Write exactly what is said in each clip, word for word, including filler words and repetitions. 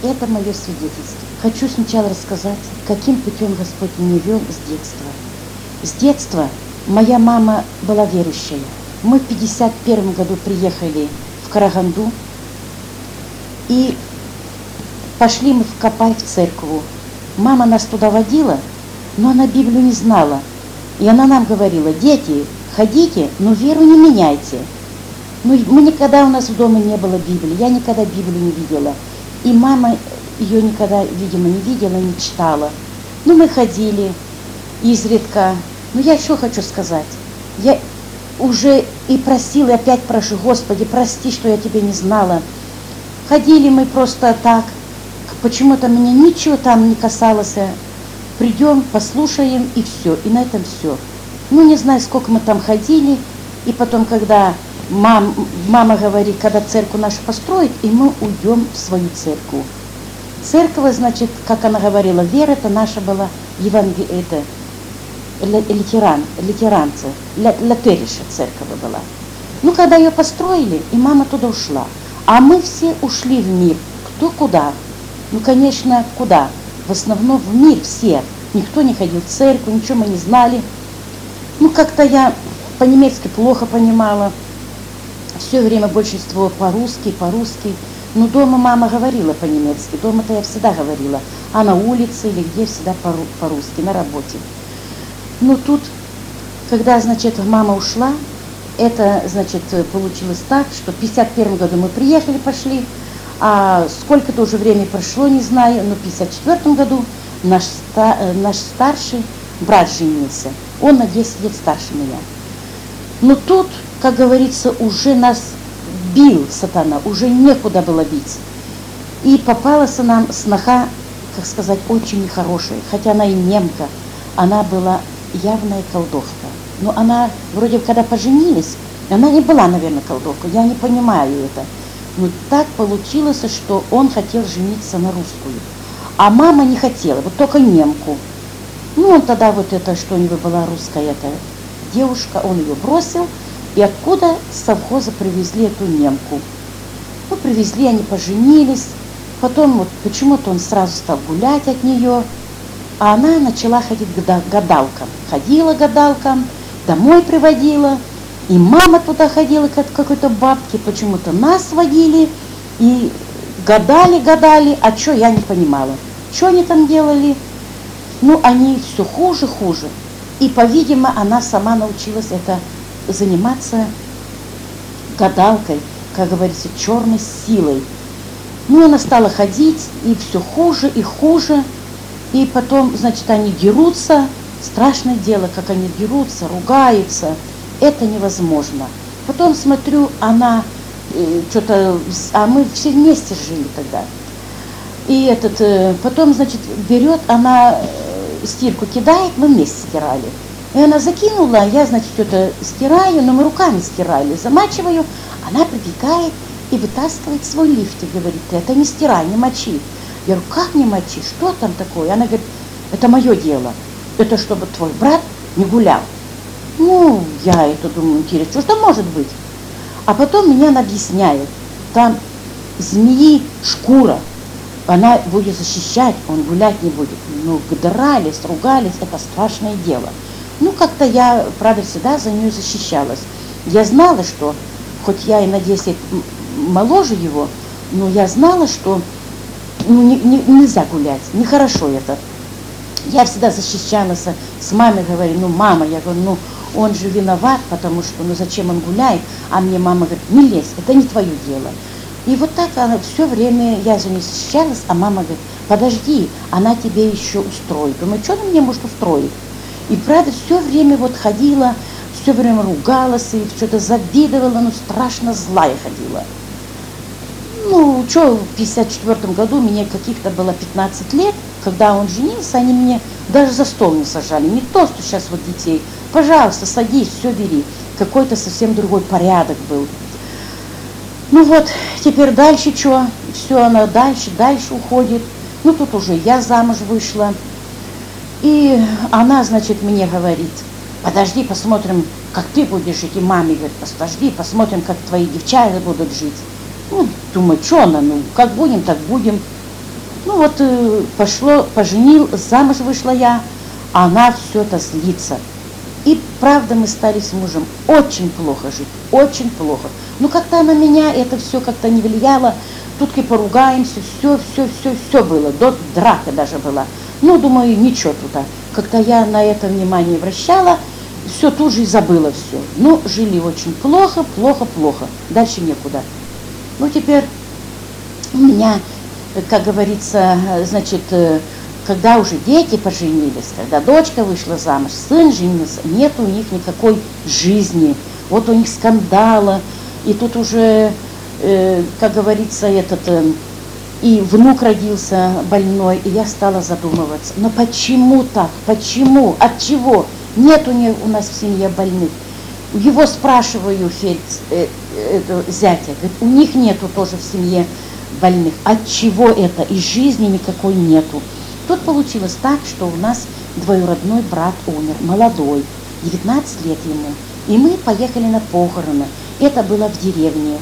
Это мое свидетельство. Хочу сначала рассказать, каким путем Господь меня вел с детства. С детства моя мама была верующая. Мы в пятьдесят первом году приехали в Караганду, и пошли мы в Копай, в церковь. Мама нас туда водила, но она Библию не знала. И она нам говорила: дети, ходите, но веру не меняйте. Ну, мы никогда, у нас в доме не было Библии, я никогда Библию не видела. И мама ее никогда, видимо, не видела, не читала. Ну, мы ходили изредка. Но я еще хочу сказать, я уже и просила, и опять прошу: Господи, прости, что я тебя не знала. Ходили мы просто так, почему-то меня ничего там не касалось. Придем, послушаем, и все, и на этом все. Ну, не знаю, сколько мы там ходили, и потом, когда мам, мама говорит, когда церковь нашу построит, и мы уйдем в свою церковь. Церковь, значит, как она говорила, вера это наша была, евангел... это лютеран, лютеранцы, латериша церковь была. Ну, когда ее построили, и мама туда ушла. А мы все ушли в мир. Кто куда? Ну, конечно, куда? В основном в мир все. Никто не ходил в церковь, ничего мы не знали. Ну, как-то я по-немецки плохо понимала. Все время большинство по-русски, по-русски. Ну, дома мама говорила по-немецки. Дома-то я всегда говорила. А на улице или где всегда по-русски, на работе. Ну, тут, когда, значит, мама ушла, это, значит, получилось так, что в пятьдесят первом году мы приехали, пошли, а сколько-то уже времени прошло, не знаю, но в пятьдесят четвёртом году наш, наш старший брат женился. Он на десять лет старше меня. Но тут, как говорится, уже нас бил сатана, уже некуда было бить. И попалась нам сноха, как сказать, очень нехорошая, хотя она и немка, она была явная колдовка. Но она, вроде когда поженились, она не была, наверное, колдовкой, я не понимаю это. Но так получилось, что он хотел жениться на русскую, а мама не хотела, вот только немку. Ну, он тогда вот это, что у него была русская эта девушка, он ее бросил, и откуда с совхоза привезли эту немку. Ну, привезли, они поженились, потом вот почему-то он сразу стал гулять от нее, а она начала ходить к гадалкам. Ходила к гадалкам, домой приводила, и мама туда ходила к какой-то бабке, почему-то нас водили, и гадали, гадали, а что я не понимала. Что они там делали? Ну, они все хуже, хуже. И, по-видимому, она сама научилась это заниматься гадалкой, как говорится, черной силой. Ну, она стала ходить, и все хуже и хуже. И потом, значит, они дерутся. Страшное дело, как они дерутся, ругаются. Это невозможно. Потом смотрю, она э, что-то... А мы все вместе жили тогда. И этот... Э, потом, значит, берет, она э, стирку кидает, мы вместе стирали. И она закинула, я, значит, что-то стираю, но мы руками стирали. Замачиваю, она прибегает и вытаскивает свой лифтик. Говорит: это не стирай, не мочи. Я говорю: как не мочи? Что там такое? Она говорит: это мое дело. Это чтобы твой брат не гулял. Ну, я это думаю, интересно, что может быть? А потом меня она объясняет. Там змеи шкура. Она будет защищать, он гулять не будет. Ну, дрались, ругались, это страшное дело. Ну, как-то я, правда, всегда за нее защищалась. Я знала, что, хоть я и на десять моложе его, но я знала, что ну, не, не, нельзя гулять, нехорошо это. Я всегда защищалась, с мамой говорю: ну, мама, я говорю, ну, он же виноват, потому что, ну, зачем он гуляет? А мне мама говорит: не лезь, это не твое дело. И вот так она все время, я за нее защищалась, а мама говорит: подожди, она тебе еще устроит. Думаю, что она мне может устроить? И правда, все время вот ходила, все время ругалась, и что-то завидовала, ну, страшно злая ходила. Ну, что, в пятьдесят четвёртом году мне каких-то было пятнадцать лет, когда он женился, они мне даже за стол не сажали. Не то, что сейчас вот детей. Пожалуйста, садись, все бери. Какой-то совсем другой порядок был. Ну вот, теперь дальше что? Все, она дальше, дальше уходит. Ну, тут уже я замуж вышла. И она, значит, мне говорит: подожди, посмотрим, как ты будешь жить. И маме говорит: подожди, посмотрим, как твои девчата будут жить. Ну, думаю, что она, ну, как будем, так будем. Ну вот э, пошло, поженил, замуж вышла я, а она все это злится. И правда мы стали с мужем очень плохо жить, очень плохо. Ну как-то на меня это все как-то не влияло. Тут и поругаемся, все, все, все, все было, до драка даже была. Ну, думаю, ничего туда. Как-то я на это внимание вращала, все тут же и забыла все. Ну, жили очень плохо, плохо, плохо. Дальше некуда. Ну, теперь у меня, как говорится, значит, когда уже дети поженились, когда дочка вышла замуж, сын женился, нет у них никакой жизни. Вот у них скандала, и тут уже, э, как говорится, этот, э, и внук родился больной, и я стала задумываться, но почему так, почему, от чего? Нет у, них, у нас в семье больных. Его спрашиваю, Фельдс, э, э, зятя, говорит, у них нету тоже в семье больных. От чего это? И жизни никакой нету. Тут получилось так, что у нас двоюродной брат умер, молодой, девятнадцать лет ему. И мы поехали на похороны. Это было в деревне.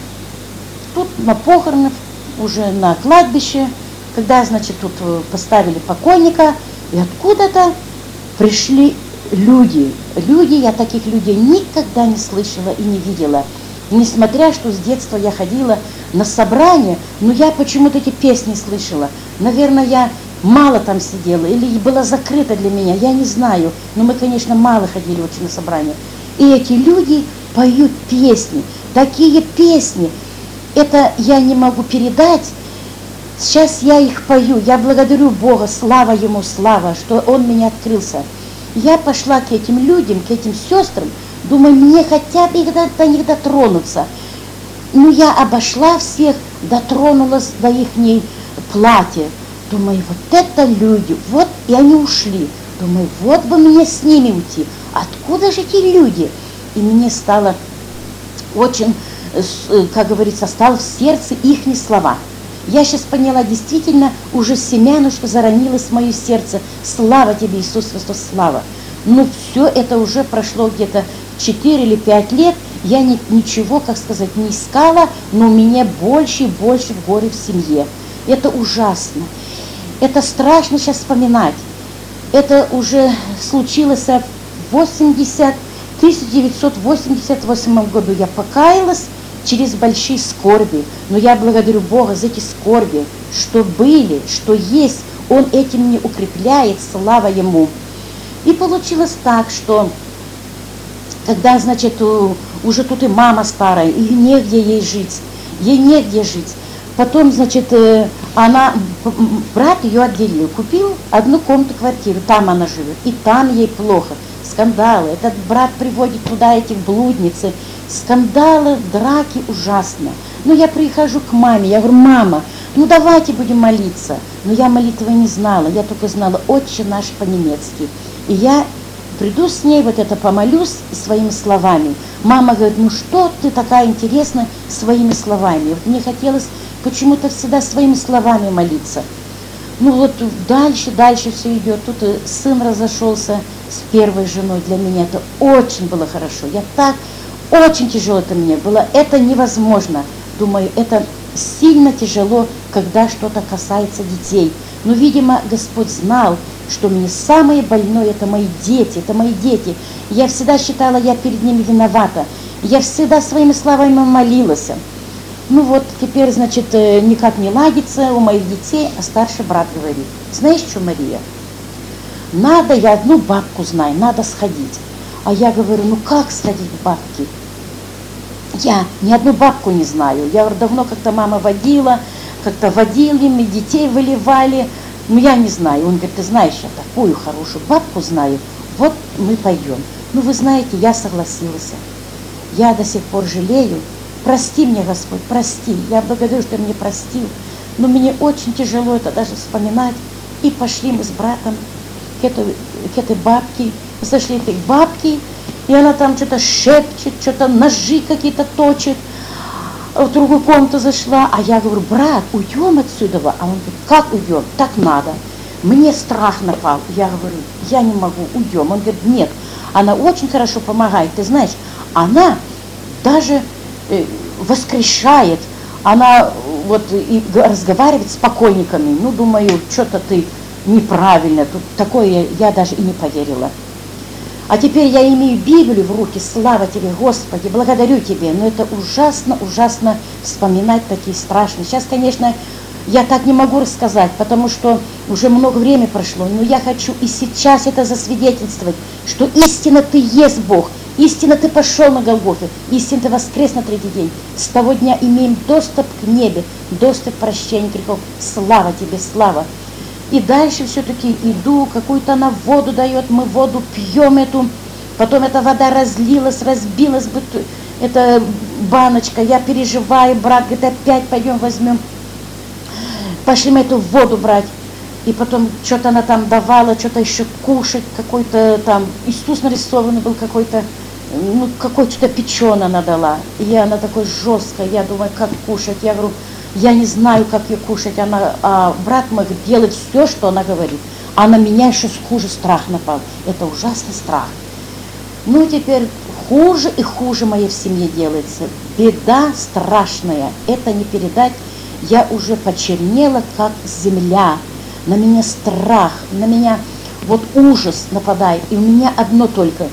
Тут на похороны, уже на кладбище, когда, значит, тут поставили покойника, и откуда-то пришли люди. Люди, я таких людей никогда не слышала и не видела. Несмотря, что с детства я ходила на собрания, но я почему-то эти песни слышала. Наверное, я мало там сидела, или была закрыта для меня, я не знаю. Но мы, конечно, мало ходили очень на собрания. И эти люди поют песни, такие песни. Это я не могу передать. Сейчас я их пою. Я благодарю Бога, слава Ему, слава, что Он меня открылся. Я пошла к этим людям, к этим сестрам, думаю, мне хотя бы их до, до них дотронуться. Ну, я обошла всех, дотронулась до их платья. Думаю, вот это люди, вот, и они ушли. Думаю, вот бы мне с ними уйти. Откуда же эти люди? И мне стало очень, как говорится, стало в сердце их слова. Я сейчас поняла, действительно, уже семянушка заронилась в мое сердце. Слава тебе, Иисус Христос, слава. Но все это уже прошло где-то четыре или пять лет. Я ни, ничего, как сказать, не искала, но у меня больше и больше в горе в семье. Это ужасно. Это страшно сейчас вспоминать. Это уже случилось в тысяча девятьсот восемьдесят восьмом году. Я покаялась через большие скорби. Но я благодарю Бога за эти скорби, что были, что есть. Он этим мне укрепляет, слава Ему. И получилось так, что когда, значит, уже тут и мама старая, и негде ей жить, ей негде жить. Потом, значит, она, брат ее отделил, купил одну комнату квартиру, там она живет, и там ей плохо. Скандалы, этот брат приводит туда этих блудниц, скандалы, драки ужасно. Но я прихожу к маме, я говорю, мама, ну давайте будем молиться. Но я молитвы не знала, я только знала «Отче наш» по-немецки. И я приду с ней, вот это помолюсь своими словами. Мама говорит, ну что ты такая интересная своими словами? Вот мне хотелось почему-то всегда своими словами молиться. Ну вот дальше, дальше все идет. Тут сын разошелся с первой женой. Для меня это очень было хорошо. Я так, очень тяжело это мне было. Это невозможно. Думаю, это сильно тяжело, когда что-то касается детей. Но, видимо, Господь знал, что мне самое больное – это мои дети, это мои дети. Я всегда считала, я перед ними виновата. Я всегда своими словами молилась. Ну вот, теперь, значит, никак не ладится у моих детей, а старший брат говорит, знаешь что, Мария, надо, я одну бабку знаю, надо сходить. А я говорю, ну как сходить к бабке? Я ни одну бабку не знаю. Я давно как-то мама водила, как-то водили, мы детей выливали. Ну я не знаю. Он говорит, ты знаешь, я такую хорошую бабку знаю, вот мы пойдем. Ну вы знаете, я согласилась. Я до сих пор жалею. Прости мне, Господь, прости. Я благодарю, что ты мне простил. Но мне очень тяжело это даже вспоминать. И пошли мы с братом к этой, к этой бабке. Зашли к этой бабке, и она там что-то шепчет, что-то ножи какие-то точит. В другую комнату зашла, а я говорю, брат, уйдем отсюда. А он говорит, как уйдем? Так надо. Мне страх напал. Я говорю, я не могу, уйдем. Он говорит, нет, она очень хорошо помогает. Ты знаешь, она даже э, воскрешает, Она вот и разговаривает с покойниками. Ну, думаю, что-то ты неправильно. Тут такое я даже и не поверила. А теперь я имею Библию в руки, слава Тебе, Господи, благодарю Тебе. Но это ужасно, ужасно вспоминать такие страшные. Сейчас, конечно, я так не могу рассказать, потому что уже много времени прошло. Но я хочу и сейчас это засвидетельствовать, что истинно Ты есть Бог. Истинно Ты пошел на Голгофе, истинно Ты воскрес на третий день. С того дня имеем доступ к небе, доступ к прощению грехов. Слава Тебе, слава. И дальше все-таки иду, какую-то она воду дает, мы воду пьем эту, потом эта вода разлилась, разбилась, эта баночка, я переживаю, брат говорит, опять пойдем возьмем. Пошли мы эту воду брать. И потом что-то она там давала, что-то еще кушать, какой-то там, Иисус нарисованный был какой-то, ну, какой-то печеный она дала. И она такой жесткая, я думаю, как кушать. Я говорю, я не знаю, как ее кушать. Она, а брат мой делает все, что она говорит. А на меня еще хуже страх напал. Это ужасный страх. Ну, теперь хуже и хуже моей в семье делается. Беда страшная, это не передать. Я уже почернела, как земля. На меня страх, на меня вот ужас нападает. И у меня одно только.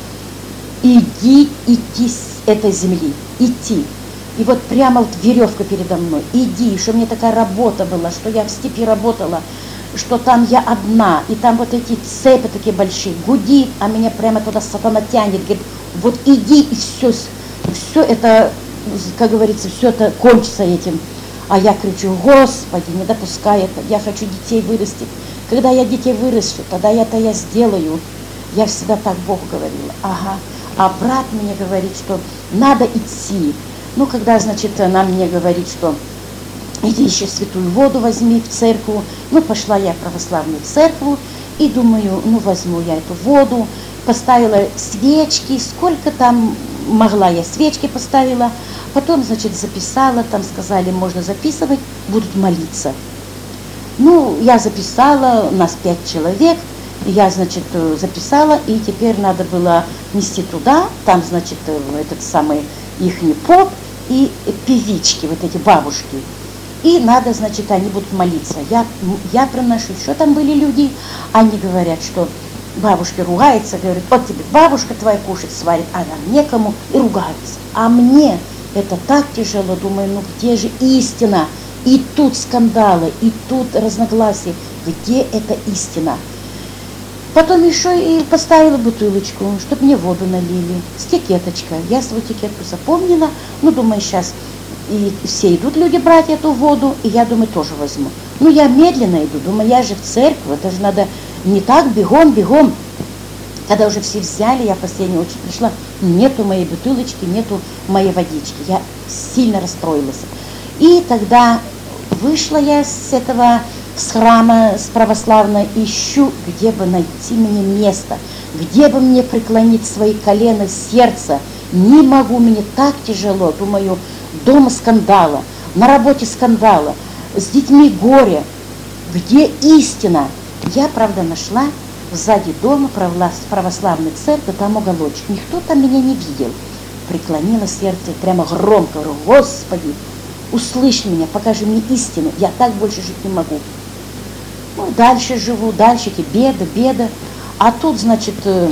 Иди, идти с этой земли. Идти. И вот прямо вот веревка передо мной. Иди, что мне такая работа была, что я в степи работала, что там я одна, и там вот эти цепи такие большие, гудит, а меня прямо туда сатана тянет, говорит, вот иди, и все, все это, как говорится, все это кончится этим. А я кричу, Господи, не допускай это, я хочу детей вырастить. Когда я детей выращу, тогда это я сделаю. Я всегда так Богу говорила. Ага. А брат мне говорит, что надо идти. Ну, когда, значит, она мне говорит, что иди еще святую воду возьми в церковь. Ну, пошла я в православную церковь и думаю, ну, возьму я эту воду. Поставила свечки, сколько там могла я свечки поставила. Потом, значит, записала, там сказали, можно записывать, будут молиться. Ну, я записала, у нас пять человек, я, значит, записала, и теперь надо было нести туда, там, значит, этот самый ихний поп и певички, вот эти бабушки. И надо, значит, они будут молиться. Я, я приношу, что там были люди, они говорят, что бабушка ругается, говорит, вот тебе бабушка твоя кушать сварит, а нам некому, и ругаются. А мне это так тяжело, думаю, ну где же истина? И тут скандалы, и тут разногласия. Где эта истина? Потом еще и поставила бутылочку, чтобы мне воду налили. С тикеточкой. Я свою тикетку запомнила. Ну, думаю, сейчас и все идут люди брать эту воду, и я думаю, тоже возьму. Ну, я медленно иду, думаю, я же в церковь, это же надо не так, бегом, бегом. Когда уже все взяли, я в последнюю очередь пришла, нету моей бутылочки, нету моей водички. Я сильно расстроилась. И тогда вышла я с этого, с храма, с православной, ищу, где бы найти мне место, где бы мне преклонить свои колена, сердце. Не могу, мне так тяжело. Думаю, дома скандала, на работе скандала, с детьми горе. Где истина? Я, правда, нашла сзади дома православной церкви, там уголочек. Никто там меня не видел. Преклонила сердце, прямо громко говорю, Господи, услышь меня, покажи мне истину, я так больше жить не могу. Ну, дальше живу, дальше эти беды, беды. А тут, значит,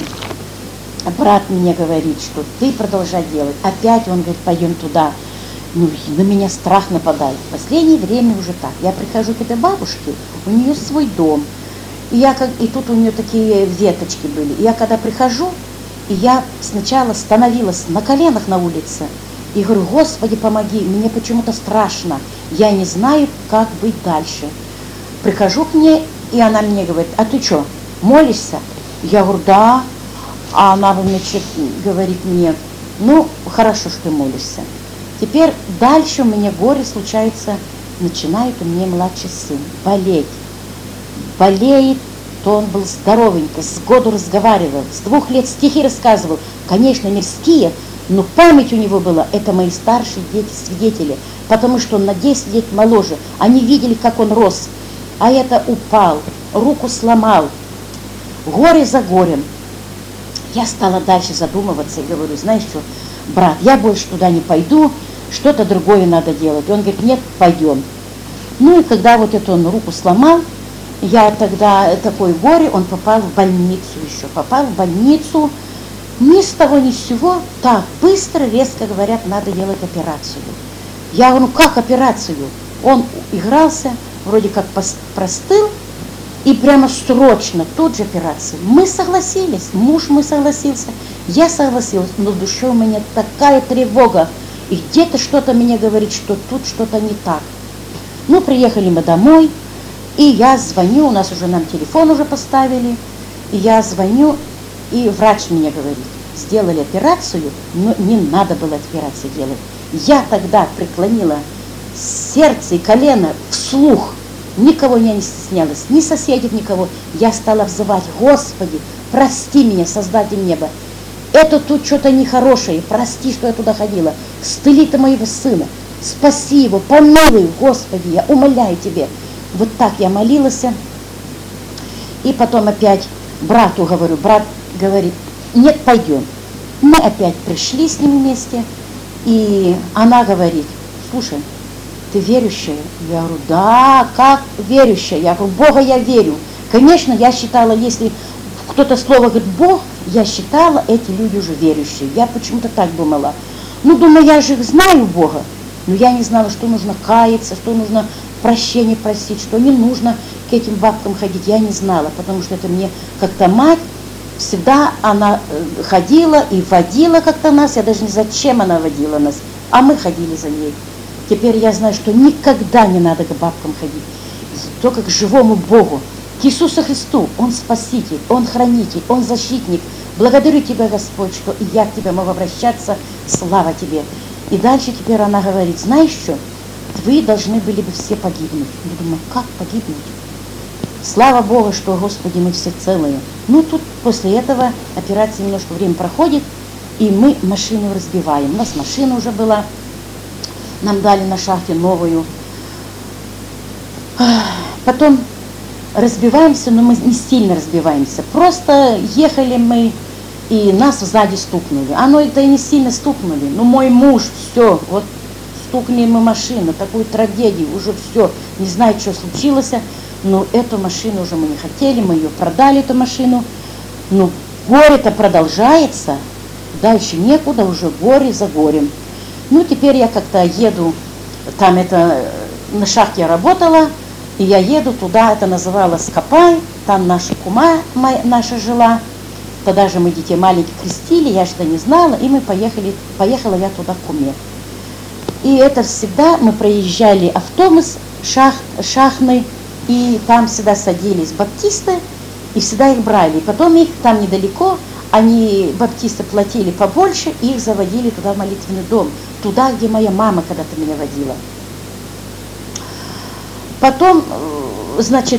брат мне говорит, что ты продолжай делать. Опять он говорит, пойдем туда. Ну, на меня страх нападает. В последнее время уже так. Я прихожу к этой бабушке, у нее свой дом. И, я как, и тут у нее такие веточки были. И я когда прихожу, и я сначала становилась на коленах на улице, и говорю, Господи, помоги, мне почему-то страшно, я не знаю, как быть дальше. Прихожу к ней, и она мне говорит, а ты что, молишься? Я говорю, да. А она, значит, говорит мне, ну, хорошо, что ты молишься. Теперь дальше у меня горе случается, начинает у меня младший сын болеть. Болеет, то он был здоровенький, с году разговаривал, с двух лет стихи рассказывал, конечно, мирские, но память у него была, это мои старшие дети, свидетели, потому что он на десять лет моложе, они видели, как он рос, а это упал, руку сломал, горе за горем. Я стала дальше задумываться и говорю, знаешь что, брат, я больше туда не пойду, что-то другое надо делать. Он говорит, нет, пойдем. Ну и когда вот эту он руку сломал, я тогда, такой горе, он попал в больницу еще, попал в больницу, ни с того ни с сего, так быстро, резко говорят, надо делать операцию. Я говорю, ну как операцию? Он игрался, вроде как простыл, и прямо срочно, тут же операция. Мы согласились, муж мой согласился, я согласилась, но в душе у меня такая тревога, и где-то что-то мне говорит, что тут что-то не так. Ну, приехали мы домой, и я звоню, у нас уже нам телефон уже поставили, и я звоню, и врач мне говорит, сделали операцию, но не надо было операцию делать. Я тогда преклонила сердце и колено вслух, никого я не стеснялась, ни соседей, никого. Я стала взывать, Господи, прости меня, Создатель неба. Это тут что-то нехорошее, прости, что я туда ходила. Стыли ты моего сына, спаси его, помилуй, Господи, я умоляю тебе. Вот так я молилась. И потом опять брату говорю, брат говорит, нет, пойдем. Мы опять пришли с ним вместе, и она говорит, слушай, ты верующая? Я говорю, да, как верующая? Я говорю, Бога я верю. Конечно, я считала, если кто-то слово говорит Бог, я считала, эти люди уже верующие. Я почему-то так думала. Ну, думаю, я же знаю Бога, но я не знала, что нужно каяться, что нужно прощение просить, что не нужно к этим бабкам ходить. Я не знала, потому что это мне как-то мать, всегда она ходила и водила как-то нас, я даже не знаю, зачем она водила нас, а мы ходили за ней. Теперь я знаю, что никогда не надо к бабкам ходить, только к живому Богу, к Иисусу Христу. Он Спаситель, Он Хранитель, Он Защитник. Благодарю Тебя, Господь, что и я к Тебе могу обращаться, слава Тебе. И дальше теперь она говорит, знаешь что, вы должны были бы все погибнуть. Я думаю, как погибнуть? Слава Богу, что, Господи, мы все целые. Ну, тут после этого операции немножко время проходит, и мы машину разбиваем. У нас машина уже была, нам дали на шахте новую. Потом разбиваемся, но мы не сильно разбиваемся. Просто ехали мы, и нас сзади стукнули. Оно это и не сильно стукнули. Но мой муж, все, вот стукнули мы машину, такую трагедию, уже все, не знаю, что случилось. Но эту машину уже мы не хотели, мы ее продали, эту машину. Но горе-то продолжается, дальше некуда, уже горе за горем. Ну, теперь я как-то еду, там это, на шахте я работала, и я еду туда, это называлось Копай, там наша кума моя, наша жила. Тогда же мы детей маленьких крестили, я что-то не знала, и мы поехали, поехала я туда к куме. И это всегда, мы проезжали автобус шах, шахтный, и там всегда садились баптисты, и всегда их брали. И потом их там недалеко, они, баптисты, платили побольше, и их заводили туда в молитвенный дом, туда, где моя мама когда-то меня водила. Потом, значит,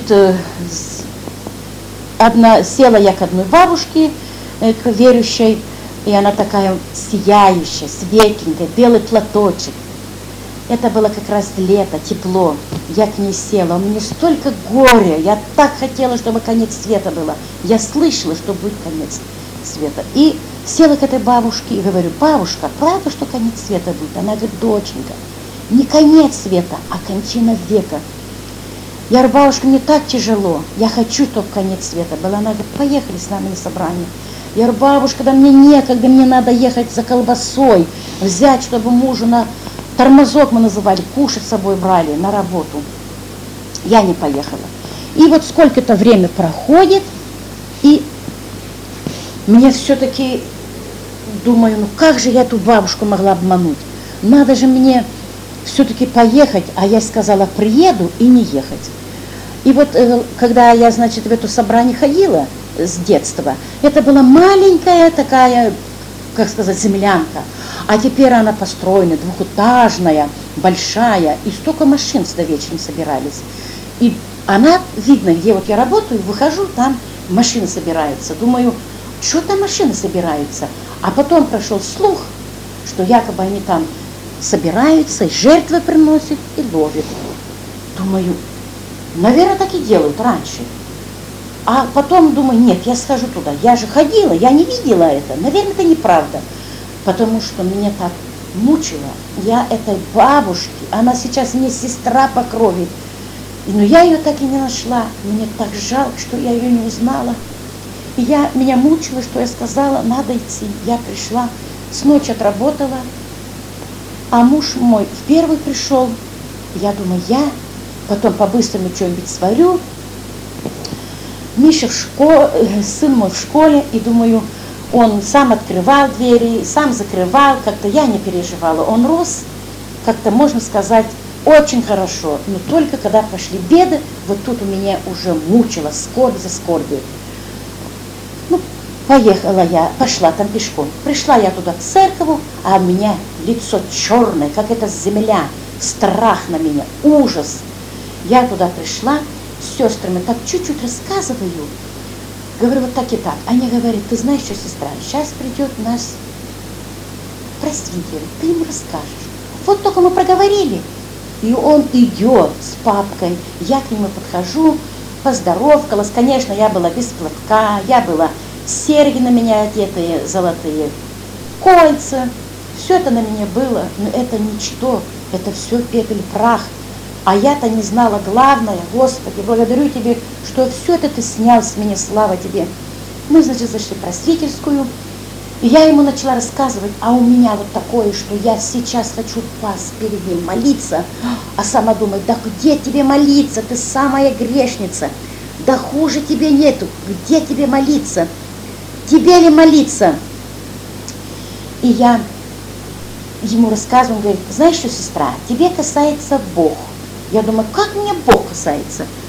одна, села я к одной бабушке, к верующей, и она такая сияющая, светленькая, белый платочек. Это было как раз лето, тепло. Я к ней села, у меня столько горя, я так хотела, чтобы конец света было. Я слышала, что будет конец света. И села к этой бабушке и говорю, бабушка, правда, что конец света будет? Она говорит, доченька, не конец света, а кончина века. Я говорю, бабушка, мне так тяжело, я хочу, чтобы конец света был. Она говорит, поехали с нами на собрание. Я говорю, бабушка, да мне некогда, мне надо ехать за колбасой, взять, чтобы мужу на тормозок, мы называли, кушать с собой брали на работу. Я не поехала. И вот сколько-то время проходит, и мне все-таки, думаю, ну как же я эту бабушку могла обмануть? Надо же мне все-таки поехать, а я сказала, приеду и не ехать. И вот когда я, значит, в это собрание ходила с детства, это была маленькая такая, как сказать, землянка. А теперь она построена, двухэтажная, большая, и столько машин сюда вечером собирались. И она, видно, где вот я работаю, выхожу, там машины собираются. Думаю, что там машины собираются? А потом прошел слух, что якобы они там собираются, жертвы приносят и ловят. Думаю, наверное, так и делают раньше. А потом думаю, нет, я схожу туда. Я же ходила, я не видела это. Наверное, это неправда. Потому что мне так мучила я этой бабушки. Она сейчас мне сестра по крови. Но я ее так и не нашла. Мне так жалко, что я ее не узнала. И я, меня мучило, что я сказала, надо идти. Я пришла, с ночи отработала, а муж мой в первый пришел. Я думаю, я потом по-быстрому что-нибудь сварю. Миша в школе, сын мой в школе, и думаю, он сам открывал двери, сам закрывал, как-то я не переживала. Он рос, как-то можно сказать, очень хорошо, но только когда пошли беды, вот тут у меня уже мучила скорбь за скорбью. Ну, поехала я, пошла там пешком. Пришла я туда к церкову, а у меня лицо черное, как эта земля, страх на меня, ужас. Я туда пришла, с сестрами так чуть-чуть рассказываю, говорю вот так и так. Они говорят, ты знаешь что, сестра, сейчас придет наш просвитель, ты ему расскажешь. Вот только мы проговорили. И он идет с папкой, я к нему подхожу, поздоровкалась. Конечно, я была без платка, я была серьги на меня одетые, золотые кольца. Все это на мне было, но это ничто, это все пепель, прах. А я-то не знала главное, Господи, благодарю Тебе, что все это Ты снял с меня, слава Тебе. Мы, значит, зашли в просветительскую, и я ему начала рассказывать, а у меня вот такое, что я сейчас хочу пасть перед ним, молиться, а сама думает, да где тебе молиться, ты самая грешница, да хуже тебе нету, где тебе молиться, тебе ли молиться? И я ему рассказываю, он говорит, знаешь что, сестра, тебе касается Бог. Я думаю, как меня Бог касается?